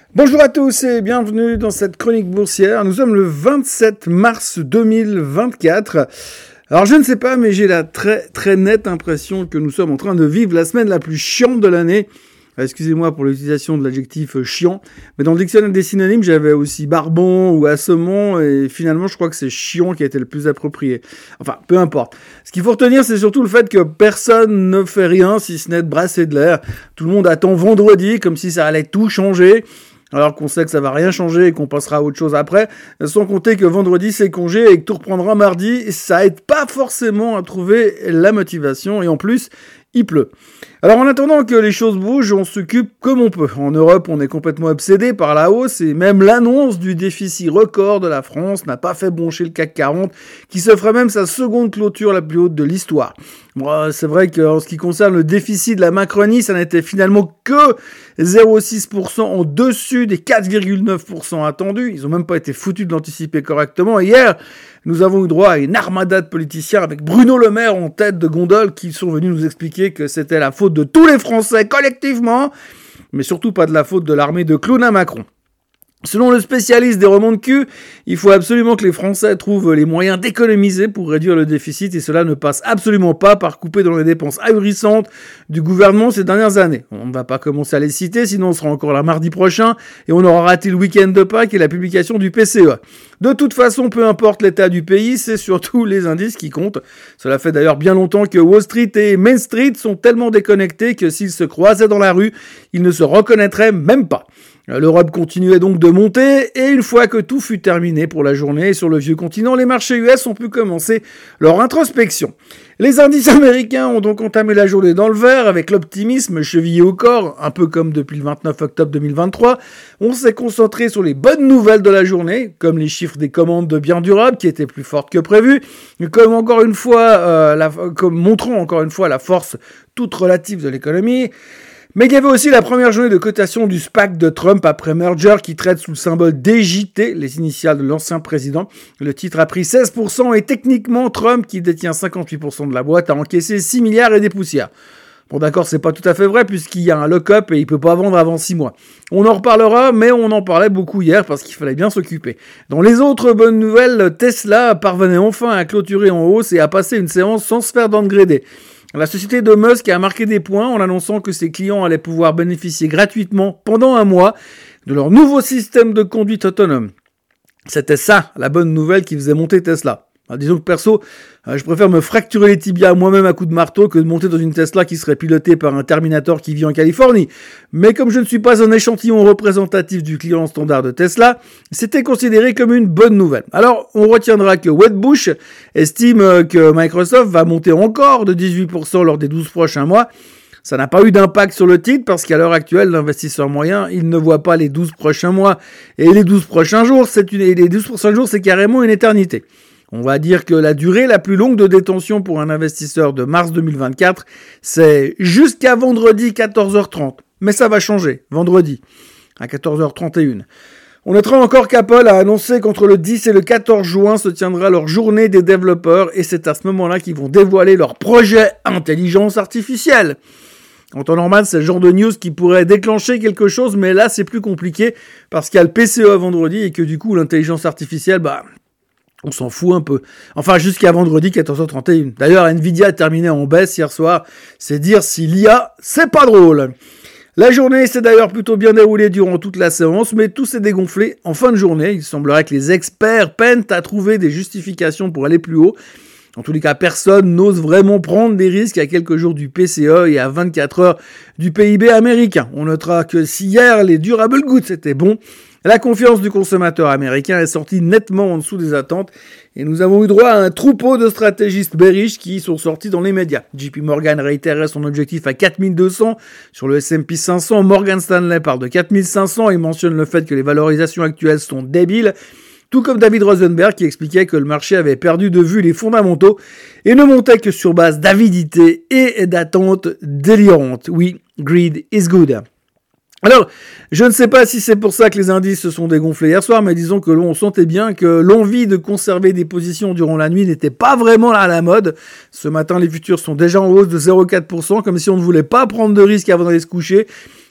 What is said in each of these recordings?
Bonjour à tous et bienvenue dans cette chronique boursière. Nous sommes le 27 mars 2024. Alors je ne sais pas, mais j'ai la très nette impression que nous sommes en train de vivre la semaine la plus chiante de l'année. Excusez-moi pour l'utilisation de l'adjectif chiant, mais dans le dictionnaire des synonymes, j'avais aussi barbant ou assommant, et finalement, je crois que c'est chiant qui a été le plus approprié. Enfin, peu importe. Ce qu'il faut retenir, c'est surtout le fait que personne ne fait rien, si ce n'est de brasser de l'air. Tout le monde attend vendredi, comme si ça allait tout changer, alors qu'on sait que ça va rien changer et qu'on passera à autre chose après, sans compter que vendredi c'est congé et que tout reprendra mardi, ça aide pas forcément à trouver la motivation, et en plus, il pleut. Alors en attendant que les choses bougent, on s'occupe comme on peut. En Europe, on est complètement obsédé par la hausse et même l'annonce du déficit record de la France n'a pas fait broncher le CAC 40 qui se ferait même sa seconde clôture la plus haute de l'histoire. Bon, c'est vrai qu'en ce qui concerne le déficit de la Macronie, ça n'était finalement que 0,6% en dessus des 4,9% attendus. Ils ont même pas été foutus de l'anticiper correctement. Hier, nous avons eu droit à une armada de politiciens avec Bruno Le Maire en tête de gondole qui sont venus nous expliquer que c'était la faute de tous les Français collectivement, mais surtout pas de la faute de l'armée de clowns à Macron. Selon le spécialiste des remonts de cul, il faut absolument que les Français trouvent les moyens d'économiser pour réduire le déficit et cela ne passe absolument pas par couper dans les dépenses ahurissantes du gouvernement ces dernières années. On ne va pas commencer à les citer, sinon on sera encore là mardi prochain et on aura raté le week-end de Pâques et la publication du PCE. De toute façon, peu importe l'état du pays, c'est surtout les indices qui comptent. Cela fait d'ailleurs bien longtemps que Wall Street et Main Street sont tellement déconnectés que s'ils se croisaient dans la rue, ils ne se reconnaîtraient même pas. L'Europe continuait donc de monter, et une fois que tout fut terminé pour la journée sur le vieux continent, les marchés US ont pu commencer leur introspection. Les indices américains ont donc entamé la journée dans le vert, avec l'optimisme chevillé au corps, un peu comme depuis le 29 octobre 2023. On s'est concentré sur les bonnes nouvelles de la journée, comme les chiffres des commandes de biens durables, qui étaient plus fortes que prévu, comme montrant encore une fois la force toute relative de l'économie. Mais il y avait aussi la première journée de cotation du SPAC de Trump après merger qui traite sous le symbole DJT, les initiales de l'ancien président. Le titre a pris 16% et techniquement Trump, qui détient 58% de la boîte, a encaissé 6 milliards et des poussières. Bon d'accord, c'est pas tout à fait vrai puisqu'il y a un lock-up et il peut pas vendre avant 6 mois. On en reparlera, mais on en parlait beaucoup hier parce qu'il fallait bien s'occuper. Dans les autres bonnes nouvelles, Tesla parvenait enfin à clôturer en hausse et à passer une séance sans se faire downgrader. La société de Musk a marqué des points en annonçant que ses clients allaient pouvoir bénéficier gratuitement pendant un mois de leur nouveau système de conduite autonome. C'était ça, la bonne nouvelle qui faisait monter Tesla. Alors, disons que perso, je préfère me fracturer les tibias moi-même à coups de marteau que de monter dans une Tesla qui serait pilotée par un Terminator qui vit en Californie. Mais comme je ne suis pas un échantillon représentatif du client standard de Tesla, c'était considéré comme une bonne nouvelle. Alors, on retiendra que Wedbush estime que Microsoft va monter encore de 18% lors des 12 prochains mois. Ça n'a pas eu d'impact sur le titre parce qu'à l'heure actuelle, l'investisseur moyen, il ne voit pas les 12 prochains mois et les 12 prochains jours, c'est carrément une éternité. On va dire que la durée la plus longue de détention pour un investisseur de mars 2024, c'est jusqu'à vendredi 14h30. Mais ça va changer, vendredi, à 14h31. On notera encore qu'Apple a annoncé qu'entre le 10 et le 14 juin se tiendra leur journée des développeurs et c'est à ce moment-là qu'ils vont dévoiler leur projet intelligence artificielle. En temps normal, c'est le genre de news qui pourrait déclencher quelque chose, mais là, c'est plus compliqué parce qu'il y a le PCE vendredi et que du coup, l'intelligence artificielle, on s'en fout un peu. Enfin, jusqu'à vendredi 14h31. D'ailleurs, Nvidia a terminé en baisse hier soir. C'est dire si l'IA, c'est pas drôle. La journée s'est d'ailleurs plutôt bien déroulée durant toute la séance, mais tout s'est dégonflé en fin de journée. Il semblerait que les experts peinent à trouver des justifications pour aller plus haut. En tous les cas, personne n'ose vraiment prendre des risques à quelques jours du PCE et à 24 heures du PIB américain. On notera que si hier les durable goods étaient bons, la confiance du consommateur américain est sortie nettement en dessous des attentes et nous avons eu droit à un troupeau de stratégistes bearish qui sont sortis dans les médias. JP Morgan réitérait son objectif à 4200 sur le S&P 500. Morgan Stanley parle de 4500 et mentionne le fait que les valorisations actuelles sont débiles. Tout comme David Rosenberg qui expliquait que le marché avait perdu de vue les fondamentaux et ne montait que sur base d'avidité et d'attentes délirantes. Oui, greed is good. Alors, je ne sais pas si c'est pour ça que les indices se sont dégonflés hier soir, mais disons que l'on sentait bien que l'envie de conserver des positions durant la nuit n'était pas vraiment à la mode. Ce matin, les futurs sont déjà en hausse de 0,4%, comme si on ne voulait pas prendre de risques avant d'aller se coucher.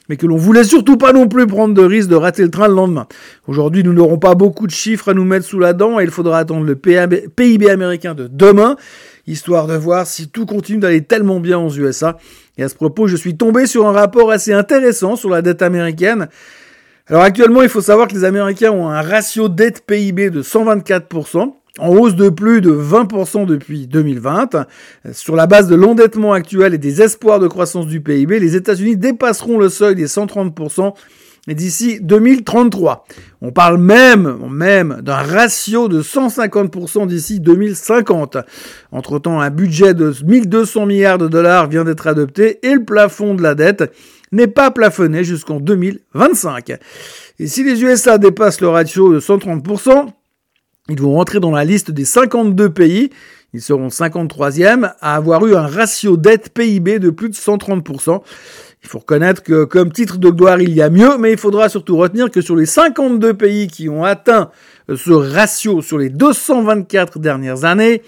mais que l'on voulait surtout pas non plus prendre de risque de rater le train le lendemain. Aujourd'hui, nous n'aurons pas beaucoup de chiffres à nous mettre sous la dent et il faudra attendre le PIB américain de demain, histoire de voir si tout continue d'aller tellement bien aux USA. Et à ce propos, je suis tombé sur un rapport assez intéressant sur la dette américaine. Alors actuellement, il faut savoir que les Américains ont un ratio dette PIB de 124%, en hausse de plus de 20% depuis 2020. Sur la base de l'endettement actuel et des espoirs de croissance du PIB, les États-Unis dépasseront le seuil des 130% d'ici 2033. On parle même d'un ratio de 150% d'ici 2050. Entre-temps, un budget de 1200 milliards de dollars vient d'être adopté et le plafond de la dette n'est pas plafonné jusqu'en 2025. Et si les USA dépassent le ratio de 130%, ils vont rentrer dans la liste des 52 pays, ils seront 53e, à avoir eu un ratio dette PIB de plus de 130%. Il faut reconnaître que comme titre de gloire, il y a mieux, mais il faudra surtout retenir que sur les 52 pays qui ont atteint ce ratio sur les 224 dernières années,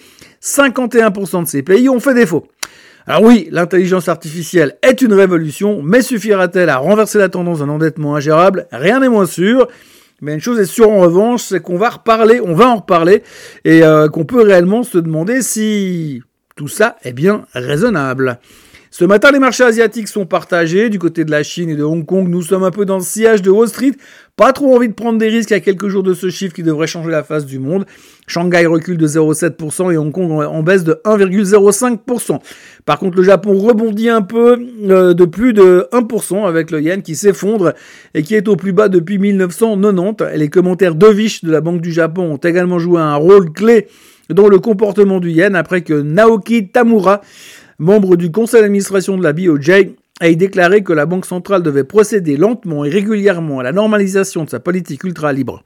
51% de ces pays ont fait défaut. Alors oui, l'intelligence artificielle est une révolution, mais suffira-t-elle à renverser la tendance d'un endettement ingérable ? Rien n'est moins sûr. Mais une chose est sûre en revanche, c'est qu'on va en reparler, et qu'on peut réellement se demander si tout ça est bien raisonnable. Ce matin, les marchés asiatiques sont partagés. Du côté de la Chine et de Hong Kong, nous sommes un peu dans le sillage de Wall Street. Pas trop envie de prendre des risques à quelques jours de ce chiffre qui devrait changer la face du monde. Shanghai recule de 0,7% et Hong Kong en baisse de 1,05%. Par contre, le Japon rebondit un peu de plus de 1% avec le yen qui s'effondre et qui est au plus bas depuis 1990. Les commentaires dovish de la Banque du Japon ont également joué un rôle clé dans le comportement du yen après que Naoki Tamura, membre du conseil d'administration de la BOJ, a déclaré que la Banque centrale devait procéder lentement et régulièrement à la normalisation de sa politique ultra-libre.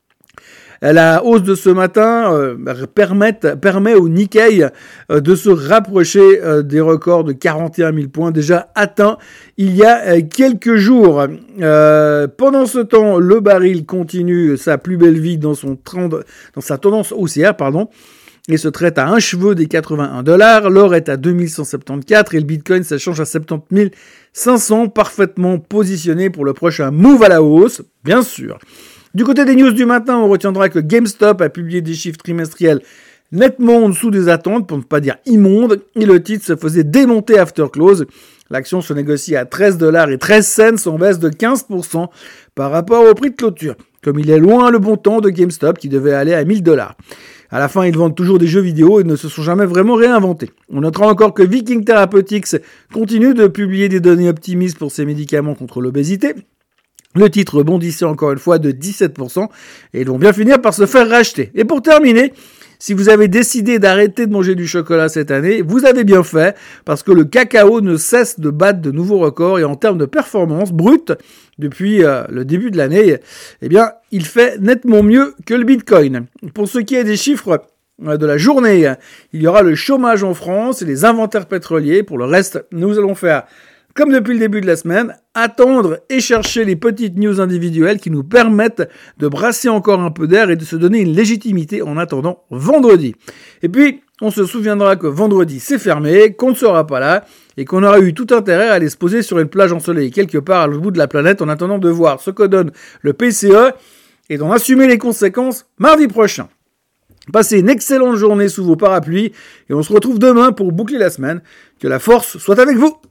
La hausse de ce matin permet au Nikkei de se rapprocher des records de 41 000 points déjà atteints il y a quelques jours. Pendant ce temps, le baril continue sa plus belle vie dans sa tendance haussière, et se traite à un cheveu des 81 $. L'or est à 2174 et le Bitcoin s'échange à 70 500, parfaitement positionné pour le prochain move à la hausse, bien sûr. Du côté des news du matin, on retiendra que GameStop a publié des chiffres trimestriels nettement en dessous des attentes, pour ne pas dire immondes, et le titre se faisait démonter after close. L'action se négocie à 13,13 $, en baisse de 15% par rapport au prix de clôture. Comme il est loin le bon temps de GameStop qui devait aller à 1000 $. À la fin, ils vendent toujours des jeux vidéo et ne se sont jamais vraiment réinventés. On notera encore que Viking Therapeutics continue de publier des données optimistes pour ses médicaments contre l'obésité. Le titre rebondissait encore une fois de 17% et ils vont bien finir par se faire racheter. Et pour terminer, si vous avez décidé d'arrêter de manger du chocolat cette année, vous avez bien fait parce que le cacao ne cesse de battre de nouveaux records et en termes de performance brute, depuis le début de l'année, eh bien, il fait nettement mieux que le Bitcoin. Pour ce qui est des chiffres de la journée, il y aura le chômage en France et les inventaires pétroliers. Pour le reste, nous allons faire, comme depuis le début de la semaine, attendre et chercher les petites news individuelles qui nous permettent de brasser encore un peu d'air et de se donner une légitimité en attendant vendredi. Et puis, on se souviendra que vendredi c'est fermé, qu'on ne sera pas là et qu'on aura eu tout intérêt à aller se poser sur une plage ensoleillée quelque part à l'autre bout de la planète en attendant de voir ce que donne le PCE et d'en assumer les conséquences mardi prochain. Passez une excellente journée sous vos parapluies et on se retrouve demain pour boucler la semaine. Que la force soit avec vous!